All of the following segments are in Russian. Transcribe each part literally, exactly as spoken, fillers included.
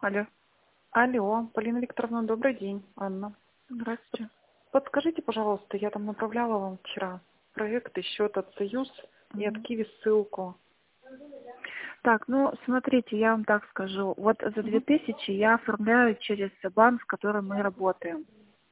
Алло. Алло, Полина Викторовна, добрый день, Анна. Здравствуйте. Подскажите, пожалуйста, я там направляла вам вчера проект и счет от Союз и от Мгм. Киви ссылку. Так, ну, смотрите, я вам так скажу. Вот за две Мгм. тысячи я оформляю через банк, с которым мы работаем.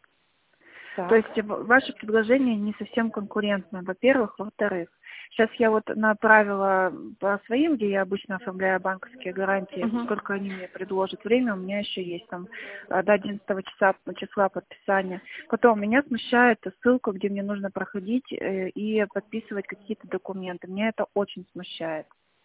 То Так. есть в- ваше предложение не совсем конкурентно, во-первых. Во-вторых, сейчас я вот направила по своим, где я обычно оформляю банковские гарантии, Мгм. сколько они мне предложат. Время у меня еще есть там э, до одиннадцатого числа, числа подписания. Потом меня смущает ссылка, где мне нужно проходить э, и подписывать какие-то документы. Меня это очень смущает.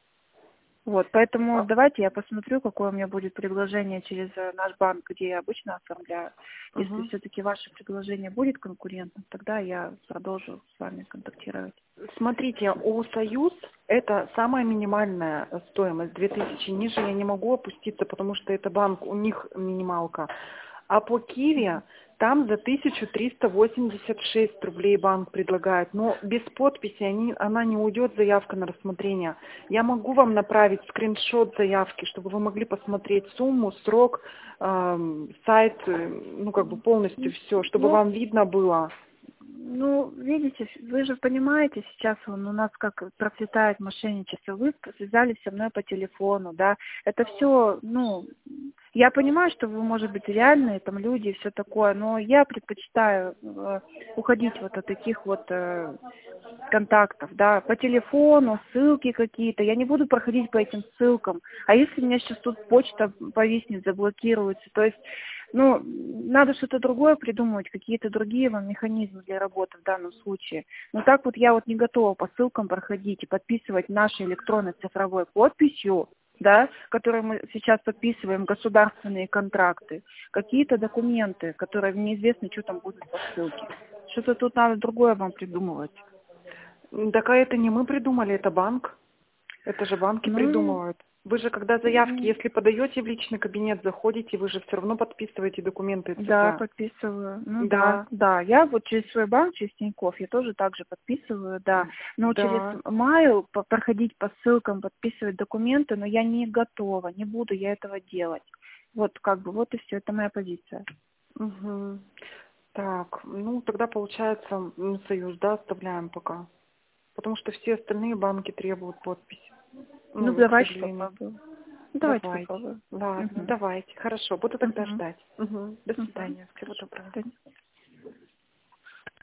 Вот, поэтому А, давайте я посмотрю, какое у меня будет предложение через э, наш банк, где я обычно оформляю. Если мгм. все-таки ваше предложение будет конкурентным, тогда я продолжу с вами контактировать. Смотрите, у Союз это самая минимальная стоимость, две тысячи. Ниже я не могу опуститься, потому что это банк, у них минималка. А по Киви там за тысячу триста восемьдесят шесть рублей банк предлагает. Но без подписи они, она не уйдет, заявка на рассмотрение. Я могу вам направить скриншот заявки, чтобы вы могли посмотреть сумму, срок, эм, сайт, э, ну как бы полностью все, чтобы Ну, вам видно было. Ну, видите, вы же понимаете, сейчас он у нас как процветает мошенничество. Вы связались со мной по телефону, да. Это все, ну, я понимаю, что вы, может быть, реальные там люди и все такое, но я предпочитаю э, уходить вот от таких вот э, контактов, да, по телефону, ссылки какие-то. Я не буду проходить по этим ссылкам. А если у меня сейчас тут почта повиснет, заблокируется, то есть, ну, надо что-то другое придумывать, какие-то другие вам механизмы для работы в данном случае. Но так вот я вот не готова по ссылкам проходить и подписывать нашей электронной цифровой подписью, да, которые мы сейчас подписываем, государственные контракты, какие-то документы, которые неизвестно, что там будет по ссылке. Что-то тут надо другое вам придумывать. М, Так а это не мы придумали, это банк. Это же банки Ну, придумывают. Вы же, когда заявки, м, если подаете в личный кабинет, заходите, вы же все равно подписываете документы да, ЦТ. подписываю. Ну да, Да, да. Я вот через свой банк, через Тинькофф, я тоже так же подписываю, да. Но через да. Mail по- проходить по ссылкам, подписывать документы, но я не готова, не буду я этого делать. Вот как бы, вот и все, это моя позиция. Мгм. Так, ну тогда получается м, Союз, да, оставляем пока. Потому что все остальные банки требуют подпись. Ну, Ну, к давайте сожалению. попробую. Давайте Давайте. попробую. Ладно, Угу. давайте. Хорошо, буду тогда Угу. ждать. Мгм. До Угу. свидания. Всего Хорошо, до доброго. свидания.